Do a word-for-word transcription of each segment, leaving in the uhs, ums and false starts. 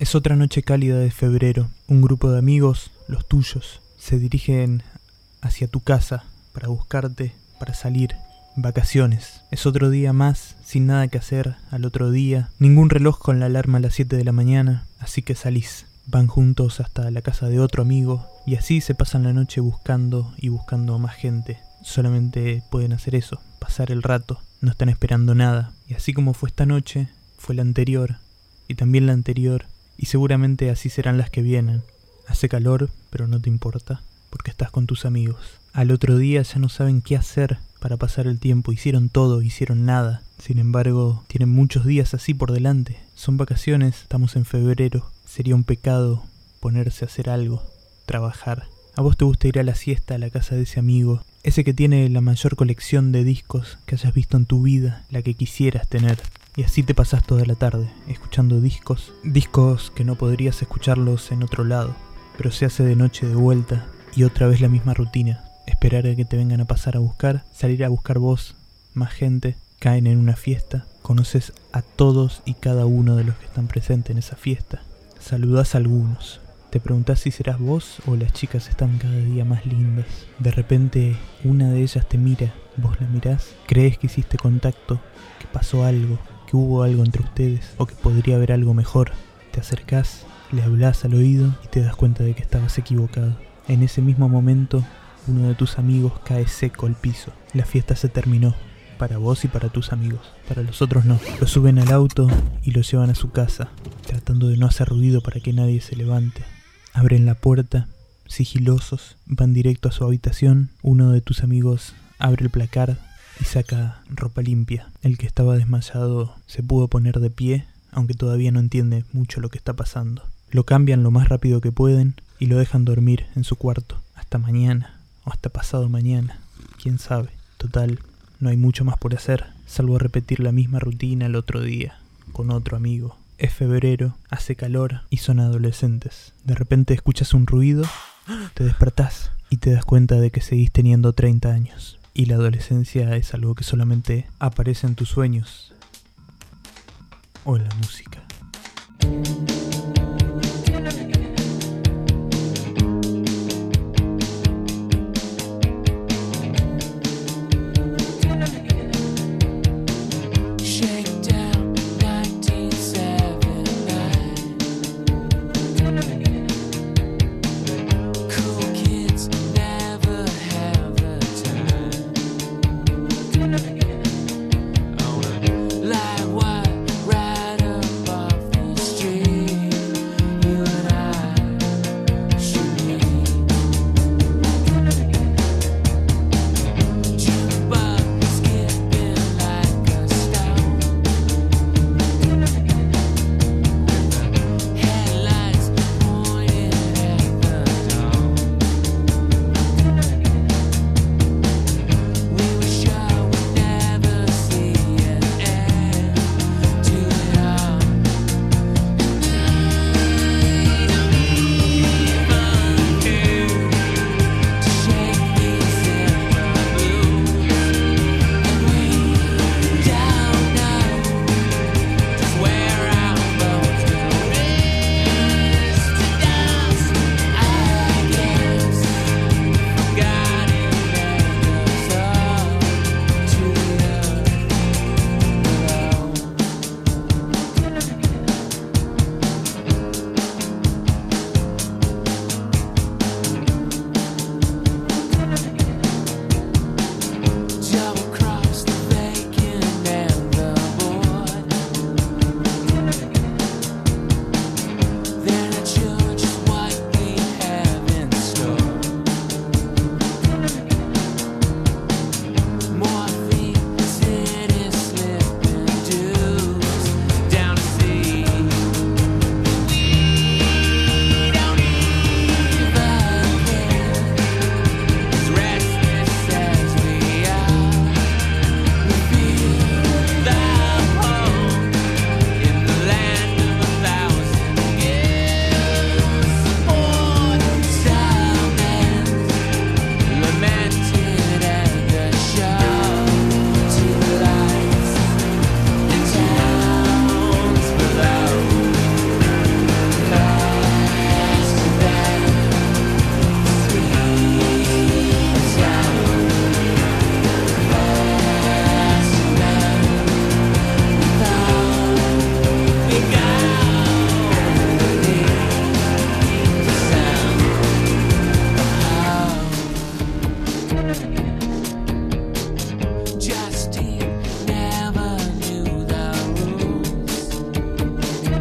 Es otra noche cálida de febrero. Un grupo de amigos, los tuyos, se dirigen hacia tu casa para buscarte, para salir. Vacaciones. Es otro día más, sin nada que hacer al otro día. Ningún reloj con la alarma a las siete de la mañana, así que salís. Van juntos hasta la casa de otro amigo y así se pasan la noche buscando y buscando más gente. Solamente pueden hacer eso, pasar el rato. No están esperando nada. Y así como fue esta noche, fue la anterior y también la anterior. Y seguramente así serán las que vienen. Hace calor, pero no te importa, porque estás con tus amigos. Al otro día ya no saben qué hacer para pasar el tiempo. Hicieron todo, hicieron nada. Sin embargo, tienen muchos días así por delante. Son vacaciones, estamos en febrero. Sería un pecado ponerse a hacer algo, trabajar. A vos te gusta ir a la siesta a la casa de ese amigo, ese que tiene la mayor colección de discos que hayas visto en tu vida, la que quisieras tener. Y así te pasás toda la tarde, escuchando discos, discos que no podrías escucharlos en otro lado. Pero se hace de noche de vuelta y otra vez la misma rutina. Esperar a que te vengan a pasar a buscar, salir a buscar vos, más gente, caen en una fiesta, conoces a todos y cada uno de los que están presentes en esa fiesta. Saludás a algunos, te preguntás si serás vos o las chicas están cada día más lindas. De repente una de ellas te mira, vos la mirás, crees que hiciste contacto, que pasó algo, que hubo algo entre ustedes o que podría haber algo mejor. Te acercás, le hablás al oído y te das cuenta de que estabas equivocado. En ese mismo momento, uno de tus amigos cae seco al piso. La fiesta se terminó, para vos y para tus amigos. Para los otros no. Lo suben al auto y lo llevan a su casa, tratando de no hacer ruido para que nadie se levante. Abren la puerta, sigilosos, van directo a su habitación. Uno de tus amigos abre el placar y saca ropa limpia. El que estaba desmayado se pudo poner de pie, aunque todavía no entiende mucho lo que está pasando. Lo cambian lo más rápido que pueden y lo dejan dormir en su cuarto. Hasta mañana, o hasta pasado mañana, quién sabe. Total, no hay mucho más por hacer, salvo repetir la misma rutina el otro día, con otro amigo. Es febrero, hace calor y son adolescentes. De repente escuchas un ruido, te despertás y te das cuenta de que seguís teniendo treinta años. Y la adolescencia es algo que solamente aparece en tus sueños o en la música. Like what right above the street.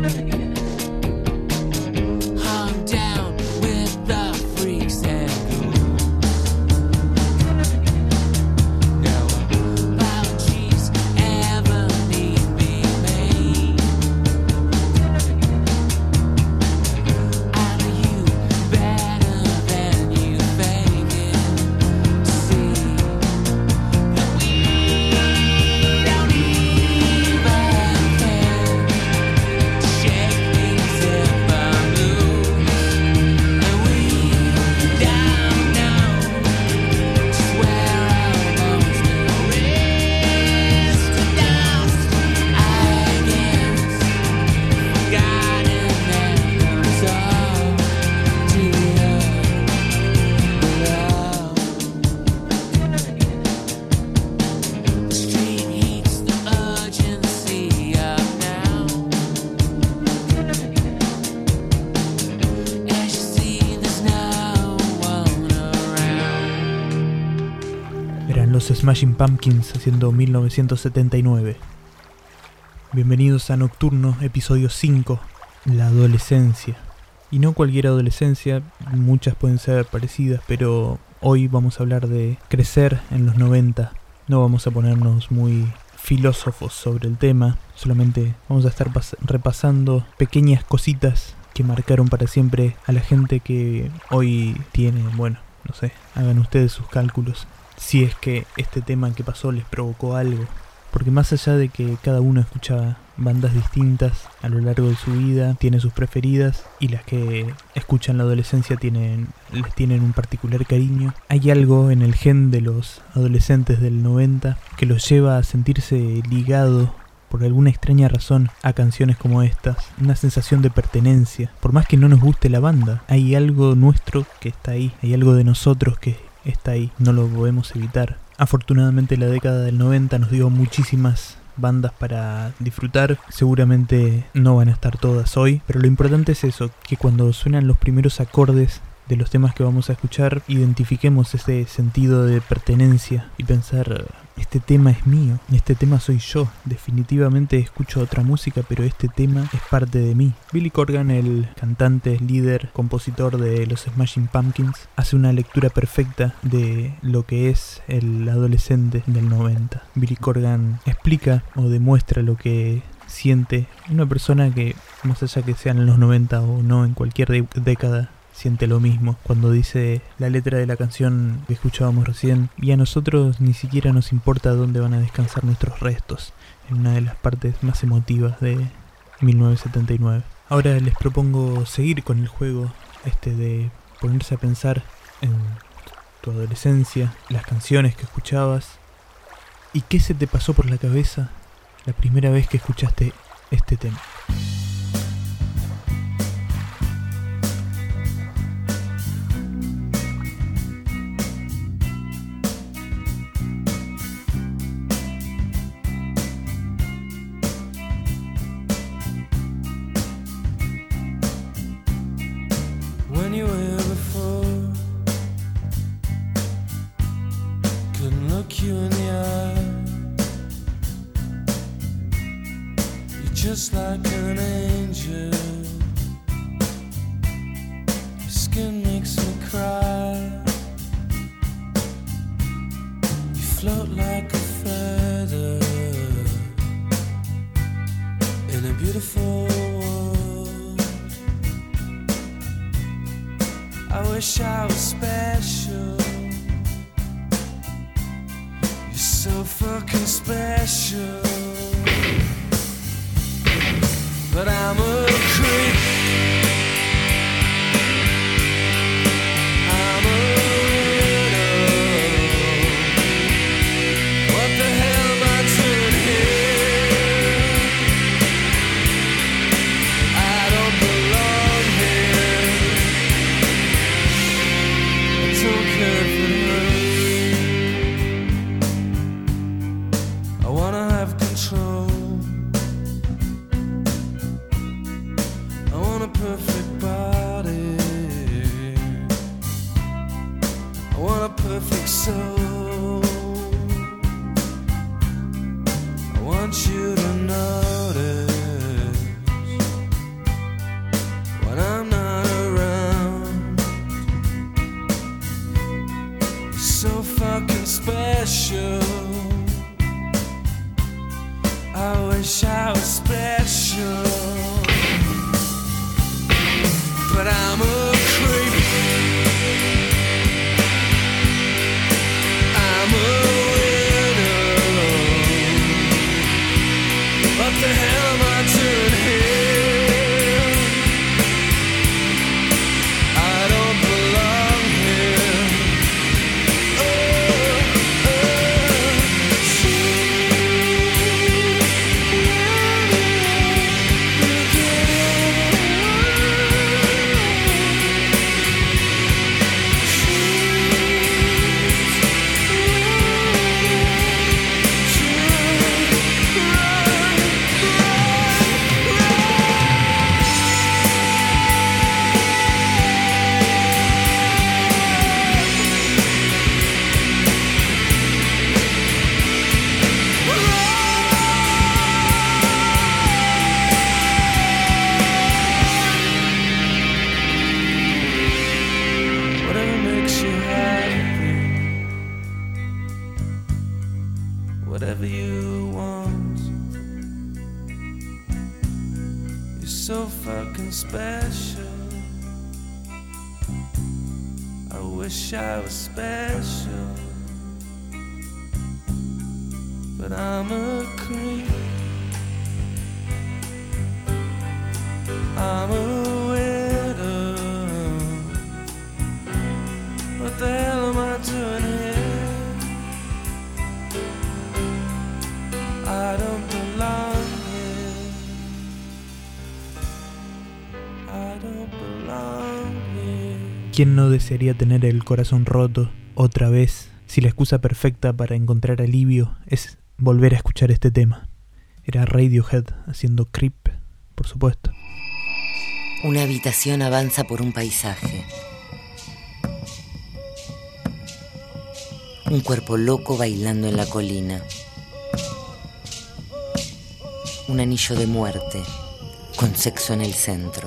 Los Smashing Pumpkins haciendo mil novecientos setenta y nueve. Bienvenidos a Nocturno, episodio cinco, la adolescencia. Y no cualquier adolescencia, muchas pueden ser parecidas, pero hoy vamos a hablar de crecer en los noventa. No vamos a ponernos muy filósofos sobre el tema, solamente vamos a estar repasando pequeñas cositas que marcaron para siempre a la gente que hoy tiene, bueno, no sé, hagan ustedes sus cálculos. Si es que este tema que pasó les provocó algo. Porque más allá de que cada uno escucha bandas distintas a lo largo de su vida, tiene sus preferidas, y las que escuchan la adolescencia tienen, les tienen un particular cariño, hay algo en el gen de los adolescentes del noventa que los lleva a sentirse ligados por alguna extraña razón a canciones como estas. Una sensación de pertenencia. Por más que no nos guste la banda, hay algo nuestro que está ahí, hay algo de nosotros que está ahí, no lo podemos evitar. Afortunadamente la década del noventa nos dio muchísimas bandas para disfrutar. Seguramente no van a estar todas hoy, pero lo importante es eso, que cuando suenan los primeros acordes de los temas que vamos a escuchar, identifiquemos ese sentido de pertenencia y pensar, este tema es mío, este tema soy yo. Definitivamente escucho otra música, pero este tema es parte de mí. Billy Corgan, el cantante, líder, compositor de los Smashing Pumpkins, hace una lectura perfecta de lo que es el adolescente del noventa. Billy Corgan explica o demuestra lo que siente una persona que, más allá que sean en los noventa o no, en cualquier de- década, siente lo mismo, cuando dice la letra de la canción que escuchábamos recién: y a nosotros ni siquiera nos importa dónde van a descansar nuestros restos, en una de las partes más emotivas de mil novecientos setenta y nueve. Ahora les propongo seguir con el juego este de ponerse a pensar en tu adolescencia, las canciones que escuchabas, y qué se te pasó por la cabeza la primera vez que escuchaste este tema. Just like an angel, your skin makes me cry. You float like a feather in a beautiful world. I wish I was special. You're so fucking special. But I'm a creep. I'm a widow. What the hell am I doing here? I don't belong here. I don't care if it hurts. I wanna have control. Perfect body, I want a perfect soul. I want you to notice so fucking special. I wish I was special, but I'm a creep. I'm a widow. What the hell am I doing here? I don't belong here. I don't belong here. ¿Quién no desearía tener el corazón roto otra vez si la excusa perfecta para encontrar alivio es volver a escuchar este tema? Era Radiohead haciendo Creep, por supuesto. Una habitación avanza por un paisaje. Un cuerpo loco bailando en la colina. Un anillo de muerte, con sexo en el centro.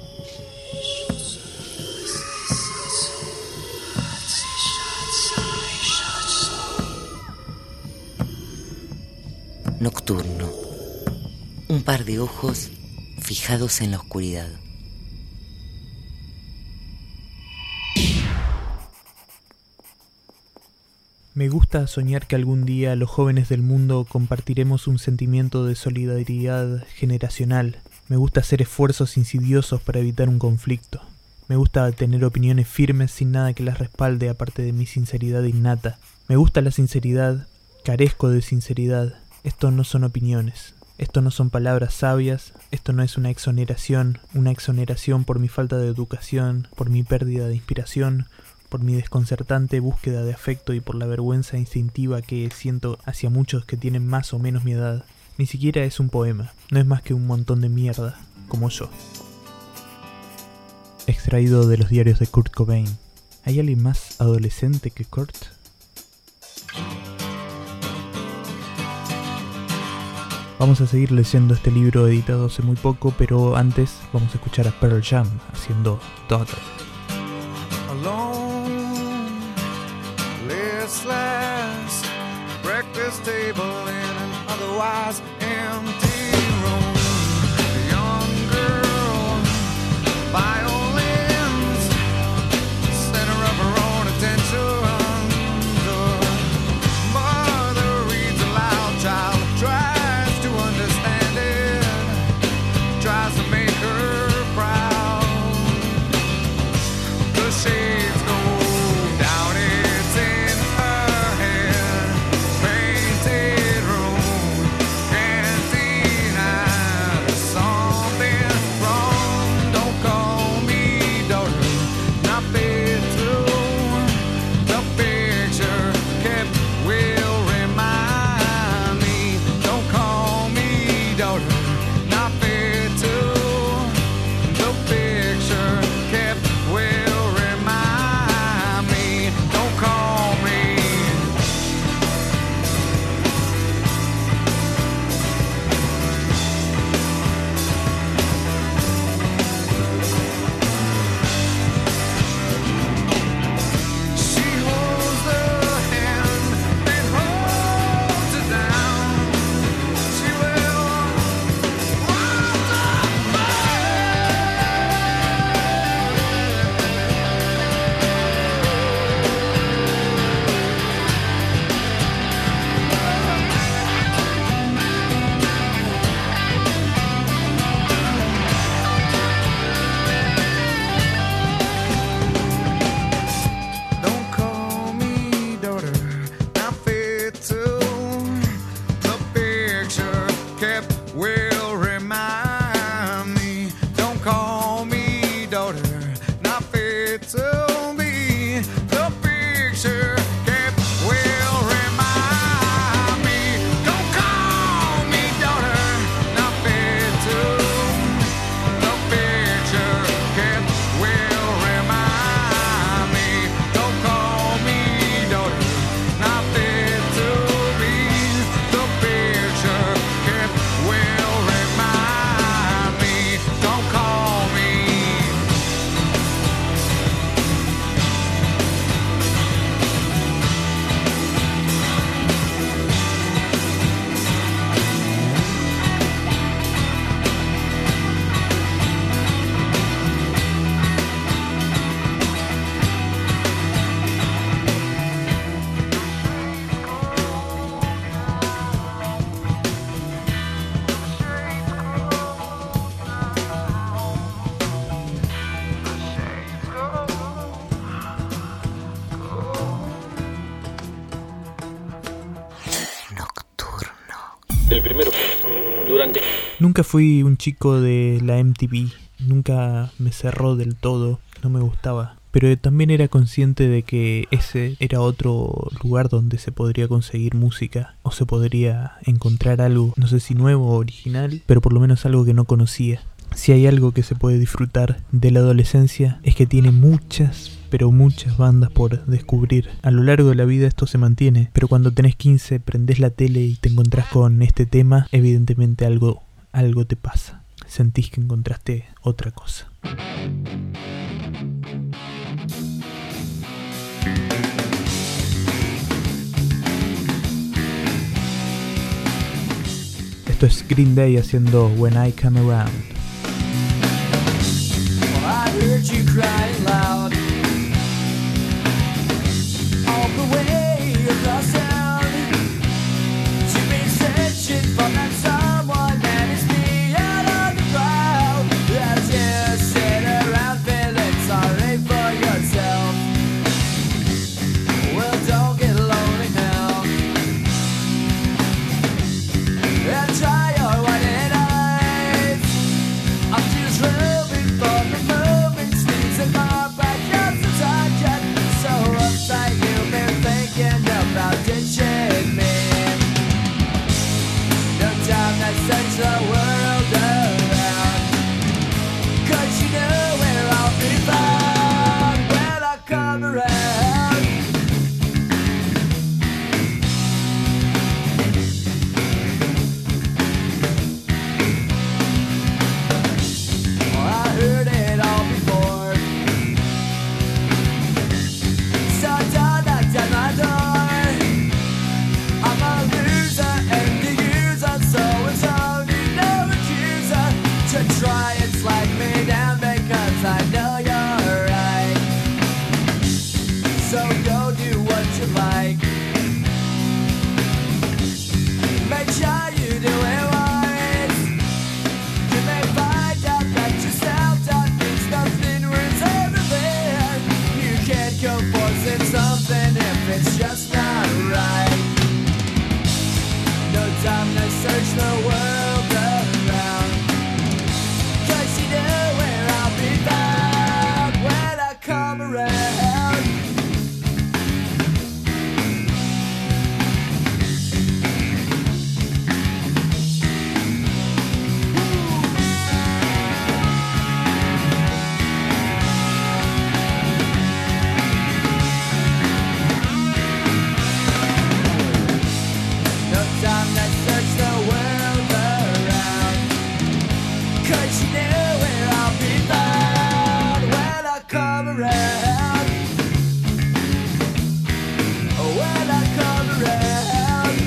Nocturno. Un par de ojos fijados en la oscuridad. Me gusta soñar que algún día los jóvenes del mundo compartiremos un sentimiento de solidaridad generacional. Me gusta hacer esfuerzos insidiosos para evitar un conflicto. Me gusta tener opiniones firmes sin nada que las respalde aparte de mi sinceridad innata. Me gusta la sinceridad, carezco de sinceridad. Esto no son opiniones. Esto no son palabras sabias, esto no es una exoneración, una exoneración por mi falta de educación, por mi pérdida de inspiración, por mi desconcertante búsqueda de afecto y por la vergüenza instintiva que siento hacia muchos que tienen más o menos mi edad. Ni siquiera es un poema, no es más que un montón de mierda, como yo. Extraído de los diarios de Kurt Cobain. ¿Hay alguien más adolescente que Kurt? Vamos a seguir leyendo este libro editado hace muy poco, pero antes vamos a escuchar a Pearl Jam haciendo Daughter. Alone, listless, breakfast table in an otherwise empty room. A young girl, violins, center of her own attention. The mother reads aloud, child tries to understand it, tries to make her proud. The shades go down, it's in her head. Painted room, can't El primero, durante... Nunca fui un chico de la M T V, nunca me cerró del todo, no me gustaba. Pero también era consciente de que ese era otro lugar donde se podría conseguir música o se podría encontrar algo, no sé si nuevo o original, pero por lo menos algo que no conocía. Si hay algo que se puede disfrutar de la adolescencia es que tiene muchas, pero muchas bandas por descubrir. A lo largo de la vida esto se mantiene, pero cuando tenés quince, prendés la tele y te encontrás con este tema, evidentemente algo, algo te pasa. Sentís que encontraste otra cosa. Esto es Green Day haciendo When I Come Around. Well, I heard you crying loud all the way across town. You've been searching for that someone that is me out on the crowd. As you sit around feeling sorry for yourself. Well, don't get lonely now. And try your white eyes. I'm just hoping for the moment squeezing my back up to touch it. So uptight you've been thinking about ditching me. No time to search the world around, 'cause you know where I'll be found when I come around. Well, I heard it all before. So don't knock down my door. I'm a loser and the user, so it's only no accuser to try and slag me down because I know you're right. So go do what you like. Make sure you do it wise. You may find out that yourself that means nothing worth everything. You can't go forcing something if it's just not right. No time to search the world around, 'cause you know where I'll be found when I come around. No time to search the world around, 'cause you know where I'll be found when I come around. When I come around.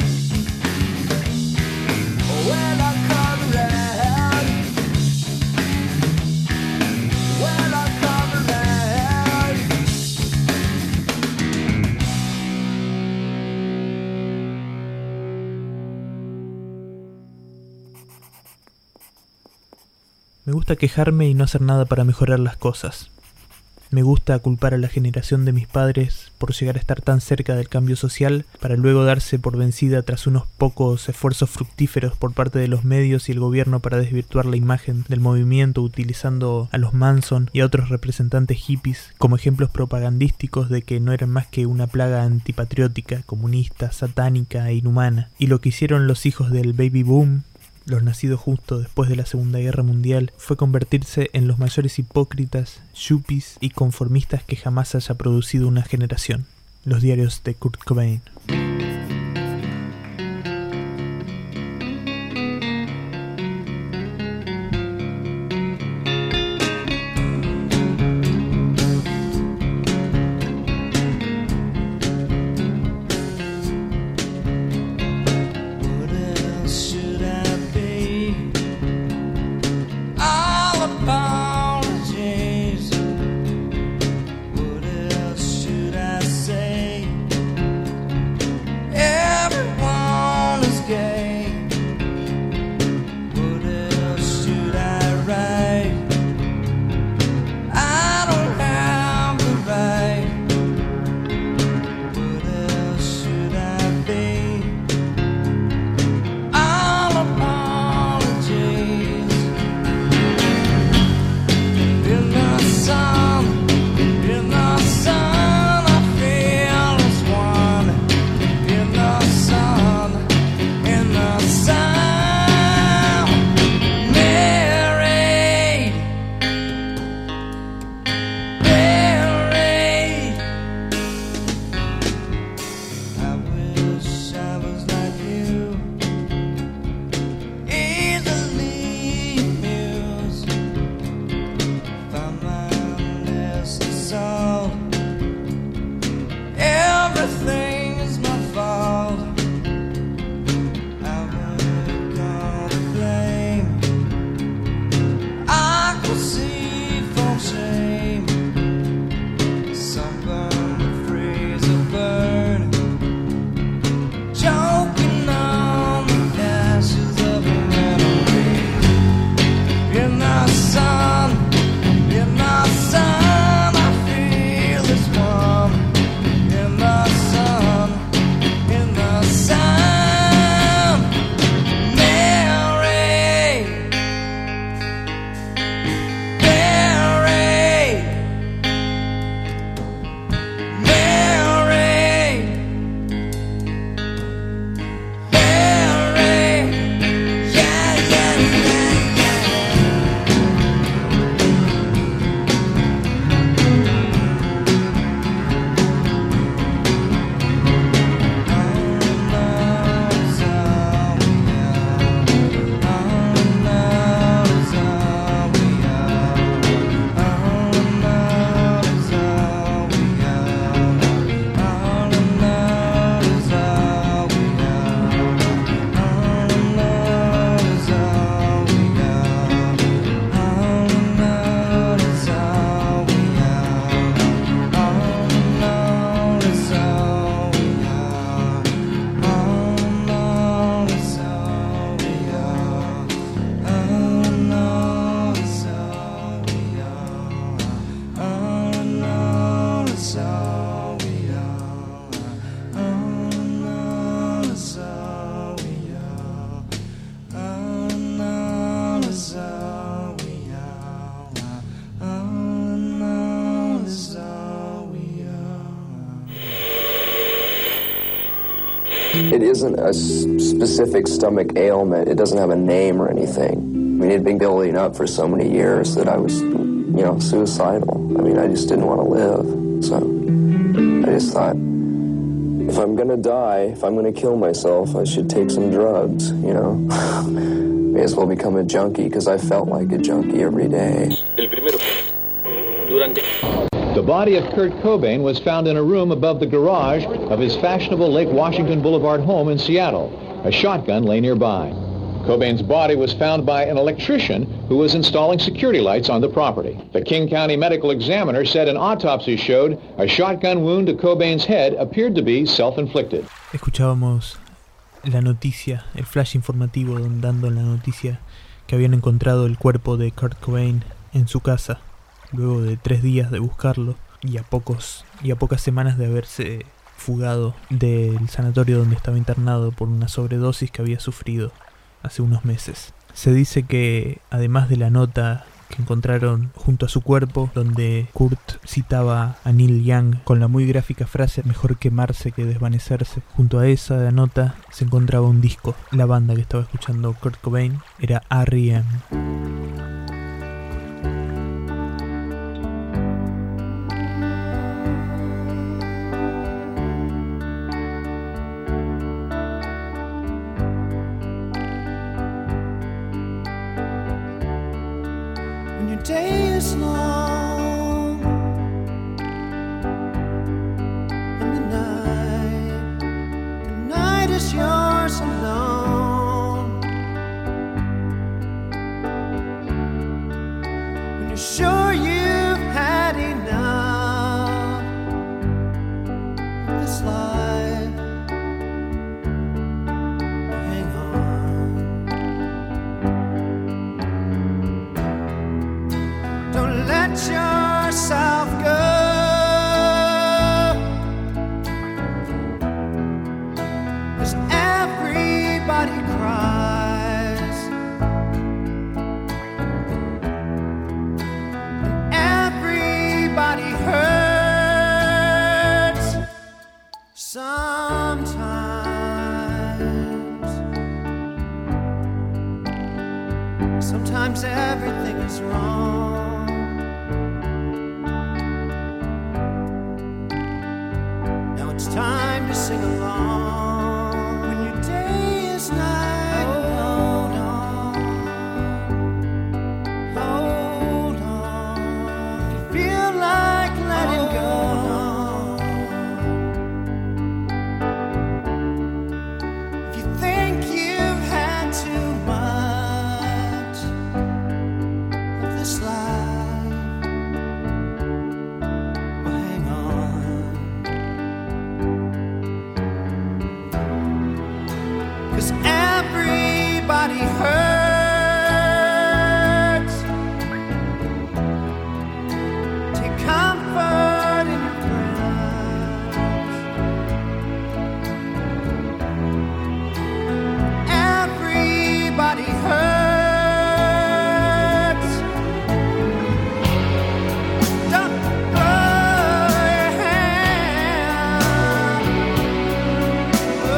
When I come around. When I come around. Me gusta quejarme y no hacer nada para mejorar las cosas. Me gusta culpar a la generación de mis padres por llegar a estar tan cerca del cambio social para luego darse por vencida tras unos pocos esfuerzos fructíferos por parte de los medios y el gobierno para desvirtuar la imagen del movimiento utilizando a los Manson y a otros representantes hippies como ejemplos propagandísticos de que no eran más que una plaga antipatriótica, comunista, satánica e inhumana. Y lo que hicieron los hijos del baby boom, los nacidos justo después de la Segunda Guerra Mundial, fue convertirse en los mayores hipócritas, yuppies y conformistas que jamás haya producido una generación. Los diarios de Kurt Cobain. What else should I say? It isn't a s- specific stomach ailment. It doesn't have a name or anything. I mean, it had been building up for so many years that I was, you know, suicidal. I mean, I just didn't want to live. So I just thought, if I'm going to die, if I'm going to kill myself, I should take some drugs, you know. May as well become a junkie, because I felt like a junkie every day. El primero. Durante. The body of Kurt Cobain was found in a room above the garage of his fashionable Lake Washington Boulevard home in Seattle. A shotgun lay nearby. Cobain's body was found by an electrician who was installing security lights on the property. The King County Medical Examiner said an autopsy showed a shotgun wound to Cobain's head appeared to be self-inflicted. Escuchábamos la noticia, el flash informativo dando la noticia que habían encontrado el cuerpo de Kurt Cobain en su casa, luego de tres días de buscarlo y a pocos y a pocas semanas de haberse fugado del sanatorio donde estaba internado por una sobredosis que había sufrido hace unos meses. Se dice que además de la nota que encontraron junto a su cuerpo, donde Kurt citaba a Neil Young con la muy gráfica frase "mejor quemarse que desvanecerse", junto a esa nota se encontraba un disco. La banda que estaba escuchando Kurt Cobain era R E M. Day is long and the night, the night is yours alone. When you're sure you've had enough of this life, hang on. Don't let yourself go, 'cause everybody cries and everybody hurts sometimes. Sometimes everything is wrong. It's time to sing along. When your day is night, hold on, hold on. If you feel like letting go, if you think you've had too much of this life, well, hang on. 'Cause everybody hurts. Take comfort in your friends. Everybody hurts. Don't throw your hand. Oh.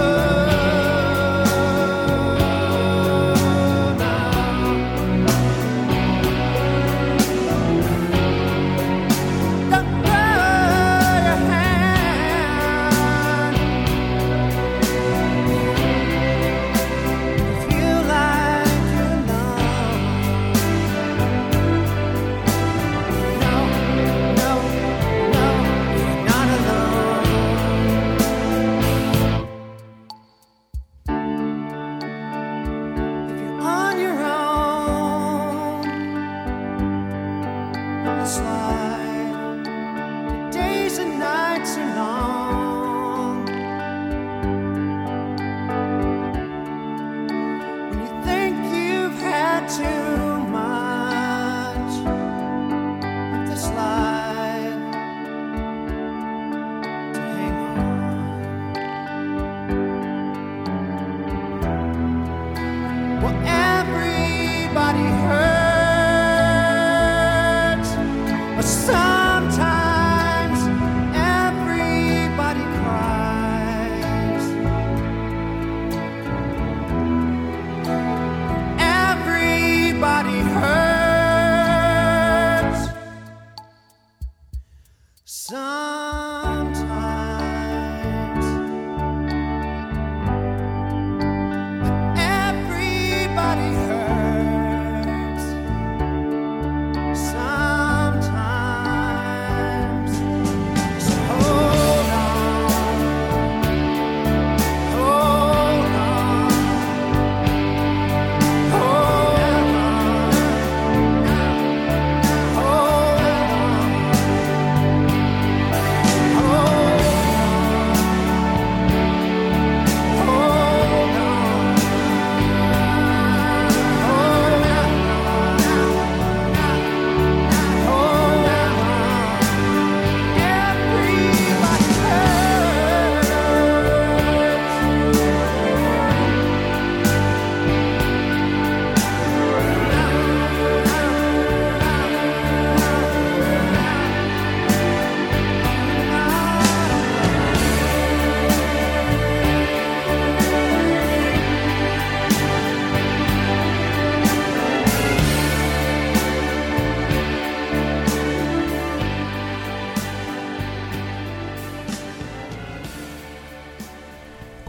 Everybody hurts.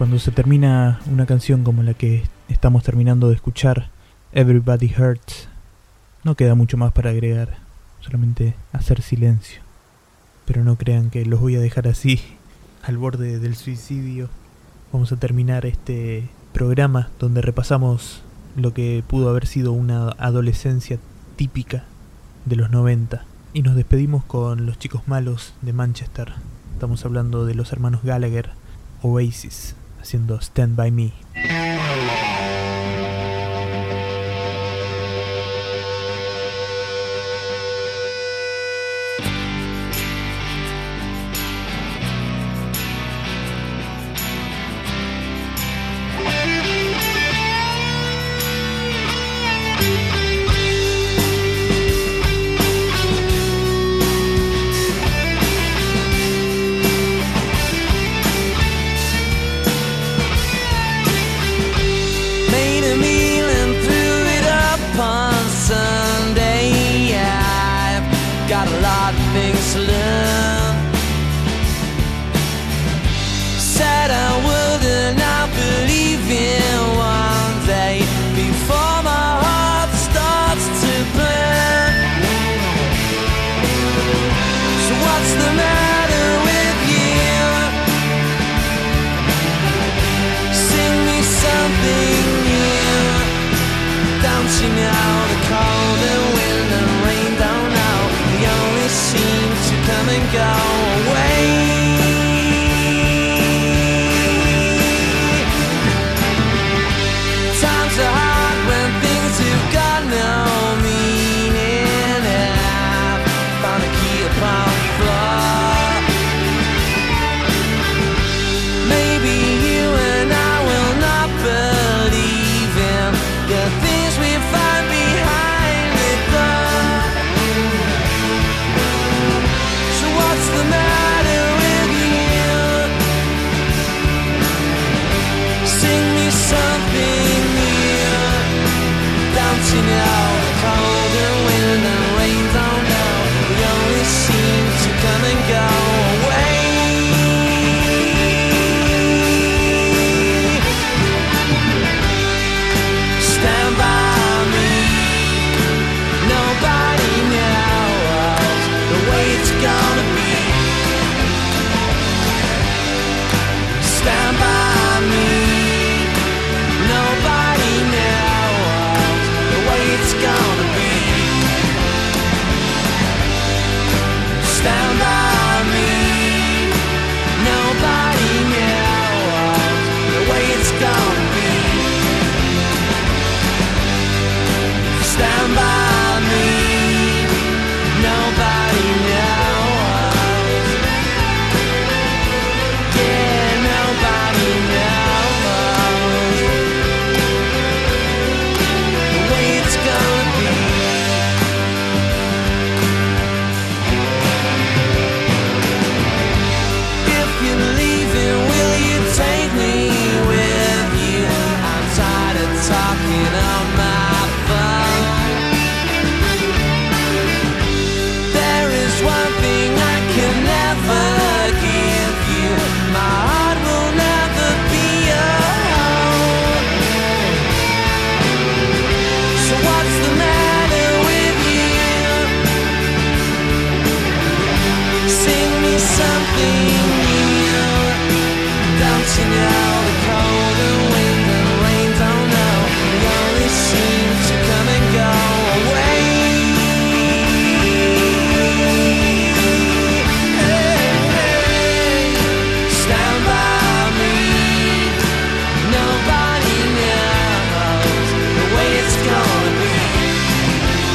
Cuando se termina una canción como la que estamos terminando de escuchar, Everybody Hurts, no queda mucho más para agregar, solamente hacer silencio. Pero no crean que los voy a dejar así, al borde del suicidio. Vamos a terminar este programa donde repasamos lo que pudo haber sido una adolescencia típica de los noventa. Y nos despedimos con Los Chicos Malos de Manchester. Estamos hablando de los hermanos Gallagher, Oasis, haciendo Stand By Me.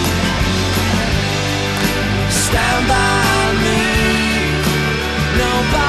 Stand by me. Nobody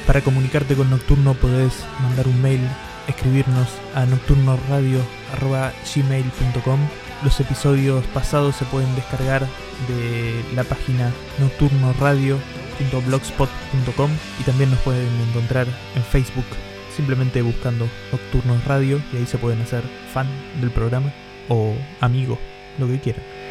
Para comunicarte con Nocturno podés mandar un mail, escribirnos a nocturnoradio arroba gmail punto com. Los episodios pasados se pueden descargar de la página nocturnoradio punto blogspot punto com y también nos pueden encontrar en Facebook simplemente buscando Nocturnos Radio y ahí se pueden hacer fan del programa o amigo, lo que quieran.